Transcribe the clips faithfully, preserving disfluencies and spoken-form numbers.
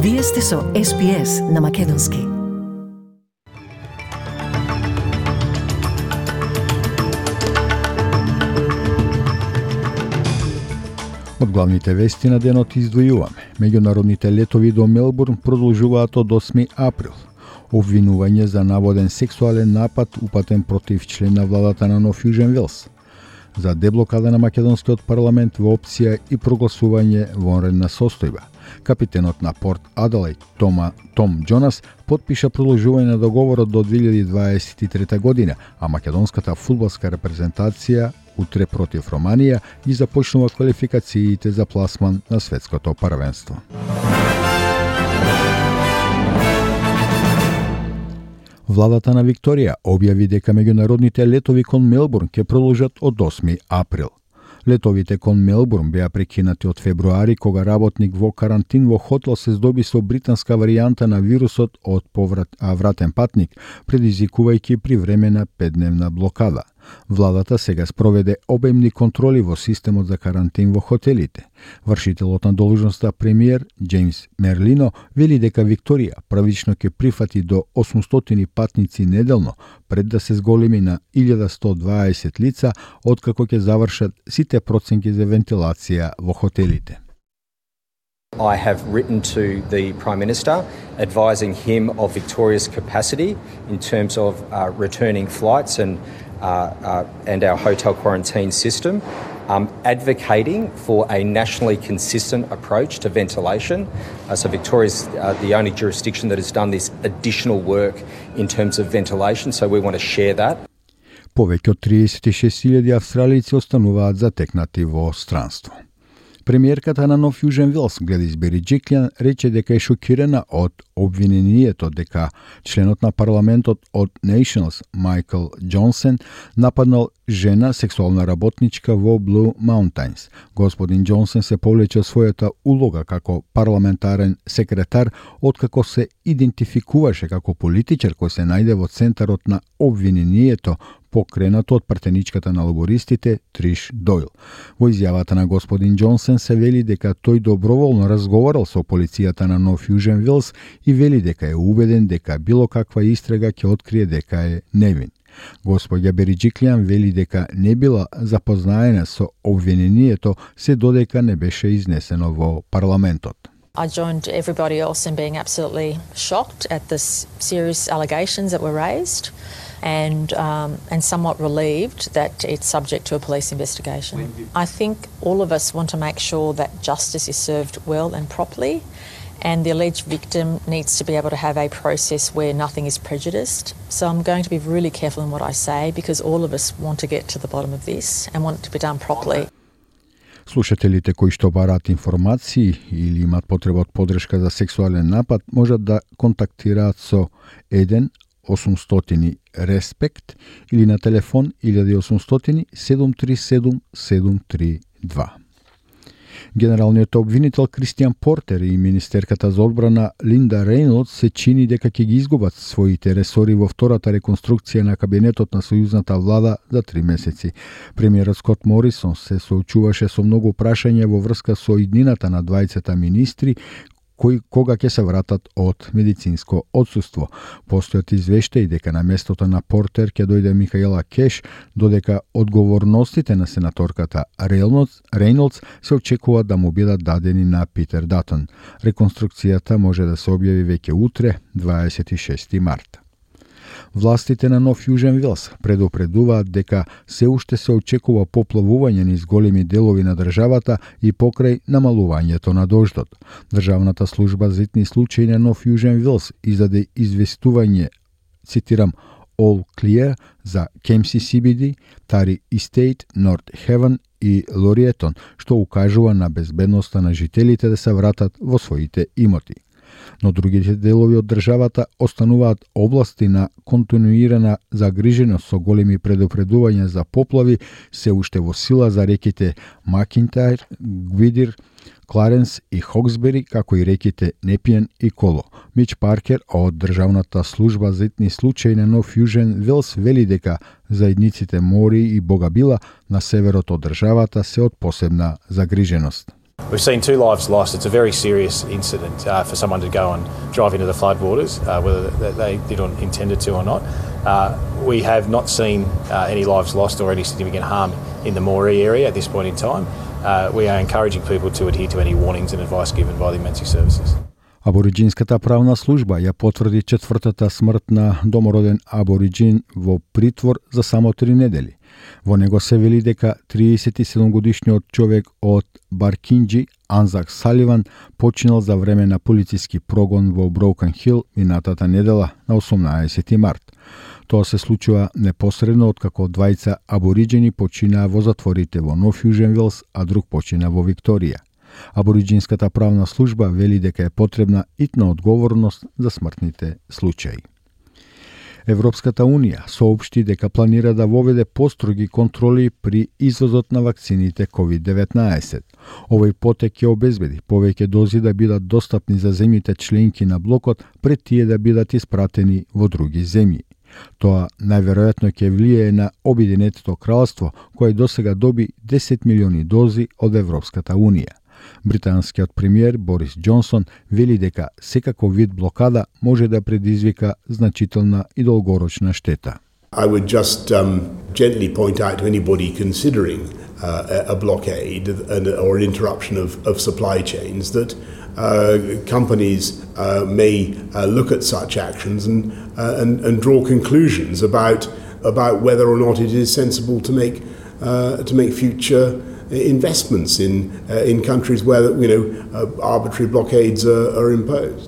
Вие сте со Ес Би Ес на Македонски. Од главните вести на денот издвојуваме. Меѓународните летови до Мелбурн продолжуваат од осми април. Обвинување за наводен сексуален напад упатен против член на владата на Нов Јужен Велс. За деблокада на македонскиот парламент во опција и прогласување вонредна состојба. Капитенот на Порт Аделаид Тома, Том Џонас потпиша продолжување на договорот до две илјади дваесет и трета година, а македонската фудбалска репрезентација утре против Романија ги започнува квалификациите за пласман на светското првенство. Владата на Викторија објави дека меѓународните летови кон Мелбурн ќе продолжат од осми април. Летовите кон Мелбурн беа прекинати од февруари, кога работник во карантин во хотел се здоби со британска варијанта на вирусот од повратен патник, предизвикувајќи привремена петдневна блокада. Владата сега спроведе обемни контроли во системот за карантин во хотелите. Вршителот на должноста премиер Џејмс Мерлино вели дека Викторија правично ќе прифати до осумстотини патници неделно пред да се зголеми на илјада сто дваесет лица, откако ќе завршат сите проценки за вентилација во хотелите. I have written to the Prime Minister advising him of Victoria's capacity in terms of uh, returning flights and uh, uh, and our hotel quarantine system, um, advocating for a nationally consistent approach to ventilation. Uh, so Victoria is uh, the only jurisdiction that has done this additional work in terms of ventilation, so we want to share that. Повеќе од триесет и шест илјади австралици остануваат затекнати во странство. Премиерката на Нов Јужен Велс, Гледис Бериџиклјан, рече дека е шокирана од обвинението дека членот на парламентот од Nationals, Майкл Џонсен, нападнал жена, сексуална работничка во Blue Mountains. Господин Џонсен се повлече својата улога како парламентарен секретар, откако се идентификуваше како политичар кој се најде во центарот на обвинението, покренато од партеничката на лабористите Триш Дойл. Во изјавата на господин Џонсен се вели дека тој доброволно разговарал со полицијата на Нов Јужен Велс и вели дека е убеден дека било каква истрага ќе открие дека е невин. Господја Бериџиклјан вели дека не била запознаена со обвинението се додека не беше изнесено во парламентот. I joined everybody else in being absolutely shocked at the serious allegations that were raised and um, and somewhat relieved that it's subject to a police investigation. I think all of us want to make sure that justice is served well and properly, and the alleged victim needs to be able to have a process where nothing is prejudiced. So I'm going to be really careful in what I say because all of us want to get to the bottom of this and want it to be done properly. Слушателите кои што бараат информации или имаат потреба од подршка за сексуален напад можат да контактираат со еден осумстотини респект или на телефон илјада и осумстотини седум три седум седум три два. Генералниот обвинител Кристијан Портер и министерката за одбрана Линда Рейнолдс се чини дека ќе ги изгубат своите ресори во втората реконструкција на кабинетот на сојузната влада за три месеци. Премиерот Скот Морисон се соочуваше со многу прашања во врска со иднината на двајцата министри кои кога ќе се вратат од медицинско отсуство. Постојат извештаи дека на местото на Портер ќе дојде Михаела Кеш, додека одговорностите на сенаторката Рейнолдс се очекува да му бидат дадени на Питер Датон. Реконструкцијата може да се објави веќе утре, дваесет и шести март. Властите на Нов Јужен Велс предупредуваат дека се уште се очекува поплавување низ големи делови на државата и покрај намалувањето на дождот. Државната служба за итни случаи на Нов Јужен Велс издаде известување, цитирам, All Clear за Кемси Си Би Ди, Тари Истейт, Норт Хевен и Лориетон, што укажува на безбедноста на жителите да се вратат во своите имоти. Но другите делови од државата остануваат области на континуирана загриженост со големи предупредувања за поплави се уште во сила за реките Макинтајр, Гвидир, Кларенс и Хоксбери, како и реките Непиен и Коло. Мич Паркер од Државната служба за итни случаи на Нов Јужен Велс вели дека заедниците Мори и Богабила на северот од државата се од посебна загриженост. We've seen two lives lost. It's a very serious incident uh, for someone to go and drive into the floodwaters, uh, whether they did or intended to or not. Uh, we have not seen uh, any lives lost or any significant harm in the Moree area at this point in time. Uh, we are encouraging people to adhere to any warnings and advice given by the emergency services. Абориджинската правна служба ја потврди четвртата смрт на домороден абориджин во притвор за само три недели. Во него се вели дека триесет и седум годишниот човек од Баркинџи, Анзак Саливан, починал за време на полициски прогон во Броукан Хил минатата недела на осумнаесети март. Тоа се случува непосредно откако двајца абориджени починаа во затворите во Нов Јужен Велс, а друг почина во Викторија. Абориджинската правна служба вели дека е потребна итна одговорност за смртните случаи. Европската Унија соопшти дека планира да воведе построги контроли при извозот на вакцините ковид деветнаесет. Овој потек ќе обезбеди повеќе дози да бидат достапни за земјите членки на блокот пред тие да бидат испратени во други земји. Тоа најверојатно ќе влијае на Обединетото кралство, кој досега доби десет милиони дози од Европската Унија. Британскиот премиер Борис Џонсон вели дека секако вид блокада може да предизвика значителна и долгорочна штета. I would just um, gently point out to anybody considering uh, a blockade and, or an interruption of, of supply chains that uh, companies uh, may uh, look at such actions and, uh, and, and draw conclusions about, about whether or not it is sensible to make, uh, to make future investments in uh, in countries where you know uh, arbitrary blockades are, are imposed.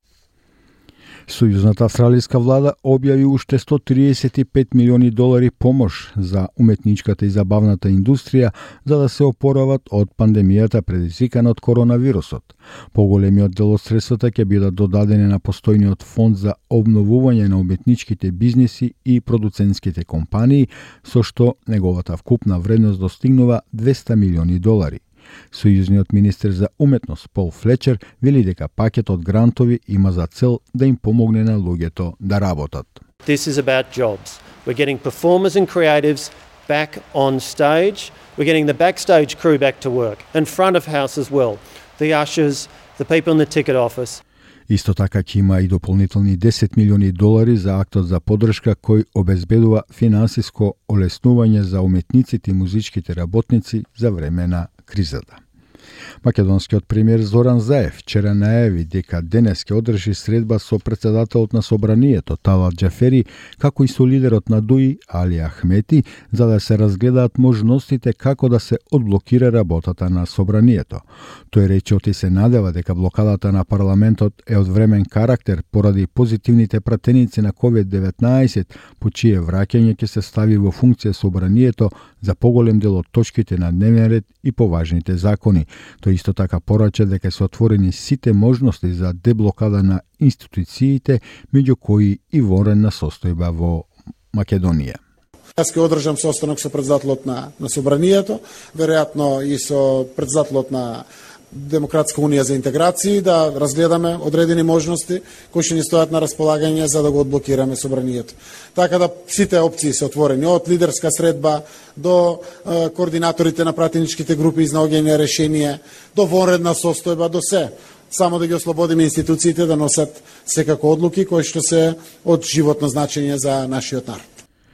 Сојузната австралијска влада објави уште сто триесет и пет милиони долари помош за уметничката и забавната индустрија за да се опорават од пандемијата предизвикана од коронавирусот. Поголемиот дел од средствата ќе бидат додадени на постојниот фонд за обновување на уметничките бизниси и продуцентските компании, со што неговата вкупна вредност достигнува двесте милиони долари. Сојузниот министер за уметност Пол Флечер вели дека пакетот грантови има за цел да им помогне на луѓето да работат. This is about jobs. We're getting performers and creatives back on stage. We're getting the backstage crew back to work, and front of house as well. The ushers, the people in the ticket office. Исто така ќе има и дополнителни десет милиони долари за актот за поддршка кој обезбедува финансиско олеснување за уметниците и музичките работници за време на кризата. Македонскиот премиер Зоран Заев вчера најави дека денес ќе одржи средба со председателот на Собранието Талат Џафери, како и со лидерот на ДУИ Али Ахмети, за да се разгледаат можностите како да се одблокира работата на Собранието. Тој рече оти се надева дека блокадата на парламентот е од времен карактер поради позитивните пратеници на ковид деветнаесет, по чие враќање ќе се стави во функција Собранието за поголем дел од точките на дневен ред и поважните закони. Тој исто така порача дека се отворени сите можности за деблокада на институциите, меѓу кои и вонредна состојба во Македонија. Јас ќе одржам состанок со председателот на, на Собранието, веројатно и со председателот на Демократска унија за интеграција, да разгледаме одредени можности кои ќе ни стојат на располагање за да го одблокираме Собранието. Така да сите опции се отворени, од лидерска средба до е, координаторите на пратеничките групи и наоѓање решение, до вонредна состојба, до се. Само да ги ослободиме институциите да носат секако одлуки кои што се од животно значење за нашиот народ.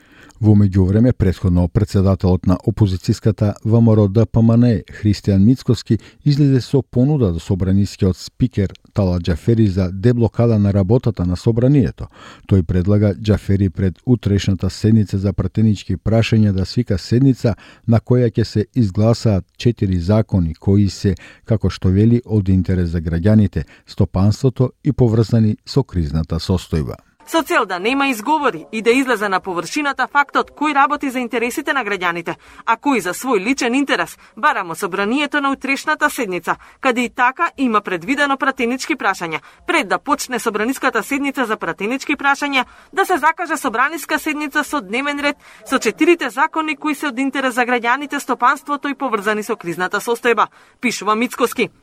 Во меѓувреме, претходно председателот на опозицијската ВМРО Д П М Н Христијан Мицкоски излезе со понуда до собранискиот спикер Талат Џафери за деблокада на работата на Собранието. Тој предлага Џафери пред утрешната седница за пратенички прашања да свика седница на која ќе се изгласаат четири закони кои се, како што вели, од интерес за граѓаните, стопанството и поврзани со кризната состојба. Со цел да нема изговори и да излезе на површината фактот кој работи за интересите на граѓаните, а кој за свој личен интерес, барамо Собранието на утрешната седница, каде и така има предвидено пратенички прашања. Пред да почне Собраниската седница за пратенички прашања, да се закаже Собраниска седница со дневен ред со четирите закони кои се од интерес за граѓаните, стопанството и поврзани со кризната состојба, пишува Мицкоски.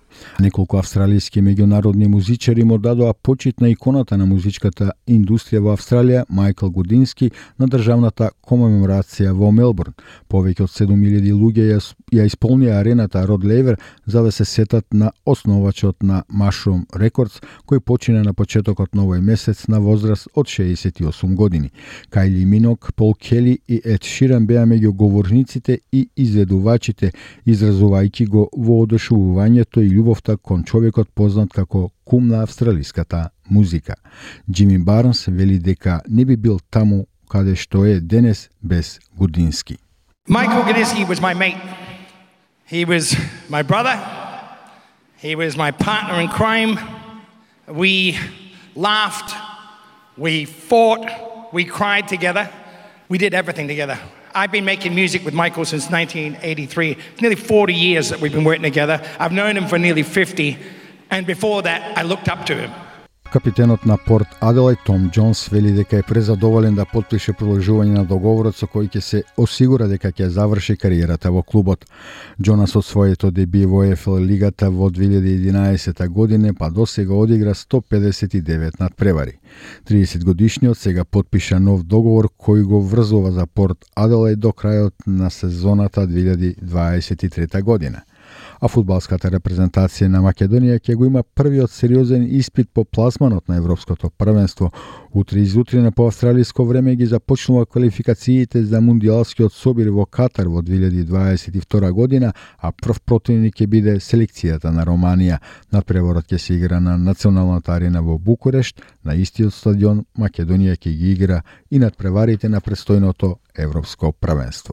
Неколку австралијски меѓународни музичари му дадоа почит на иконата на музичката индустрија во Австралија, Майкл Гудински, на државната комеморација во Мелбурн. Повеќе од седум илјади луѓе ја, ја исполнија арената Род Лейвер за да се сетат на основачот на Mushroom Records, кој почина на почетокот на овој месец на возраст од шеесет и осум години. Кајли Минок, Пол Кели и Ед Ширан беа меѓу говорниците и изведувачите, изразувајќи го воодушевувањето и љубовта кон човекот познат како кум на австралиската музика. Џими Барнс вели дека не би бил таму каде што е денес без Гудински. Michael Gudinski was my mate. He was my brother. He was my partner in crime. We laughed. We fought. We cried together. We did everything together. I've been making music with Michael since nineteen eighty-three. It's nearly forty years that we've been working together. I've known him for nearly fifty. And before that, I looked up to him. Капитенот на Порт Аделајд Том Џонс вели дека е презадоволен да потпише продолжување на договорот со кој ќе се осигура дека ќе заврши кариерата во клубот. Џонас од своето деби во Еф Ел лигата во две илјади и единаесета година па до сега одигра сто педесет и девет надпревари. триесет годишниот сега потпиша нов договор кој го врзува за Порт Аделајд до крајот на сезоната две илјади дваесет и трета година. А фудбалската репрезентација на Македонија ќе го има првиот сериозен испит по пласманот на Европското првенство. Утре изутрина по австралиско време ги започнува квалификациите за мундијалскиот собир во Катар во две илјади дваесет и втора година, а прв противник ќе биде селекцијата на Романија. Надпреворот ќе се игра на Националната арена во Букурешт, на истиот стадион Македонија ќе ги игра и надпреварите на престојното Европско првенство.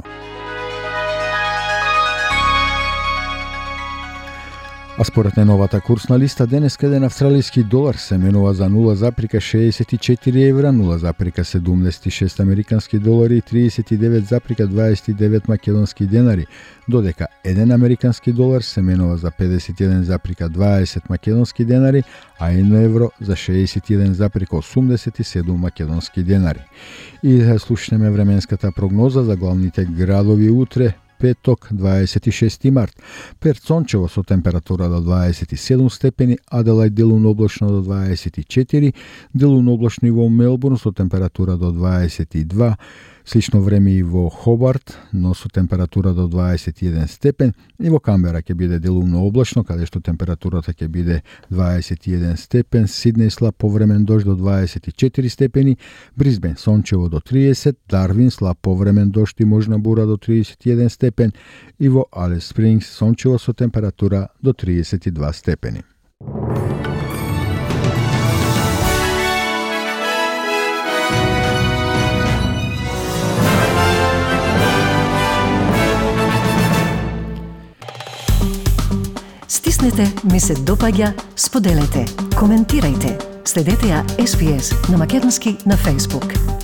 А според најновата курсна листа, денес еден австралиски долар се менува за нула запирка шеесет и четири евра, нула запирка седумдесет и шест американски долари и триесет и девет запирка дваесет и девет македонски денари, додека еден американски долар се менува за педесет и еден запирка дваесет македонски денари, а едно евро за шеесет и еден запирка осумдесет и седум македонски денари. И да слушнеме временската прогноза за главните градови утре, петок, дваесет и шести март. Перт сончево со температура до дваесет и седум степени, Аделајд делумно облачно до дваесет и четири, делумно облачно и во Мелбурн со температура до дваесет и два, слично време и во Хобарт, но со температура до дваесет и еден степен, и во Камбера ќе биде делумно облачно, каде што температурата ќе биде дваесет и еден степен, Сиднеј слаб повремен дожд до дваесет и четири степени, Брисбен сончево до триесет, Дарвин слаб повремен дожд и можна бура до триесет и еден степен, и во Алис Спрингс сончево со температура до триесет и два степени. Стиснете, ми се допаѓа, споделете, коментирајте. Следете ја Ес Би Ес на македонски на Facebook.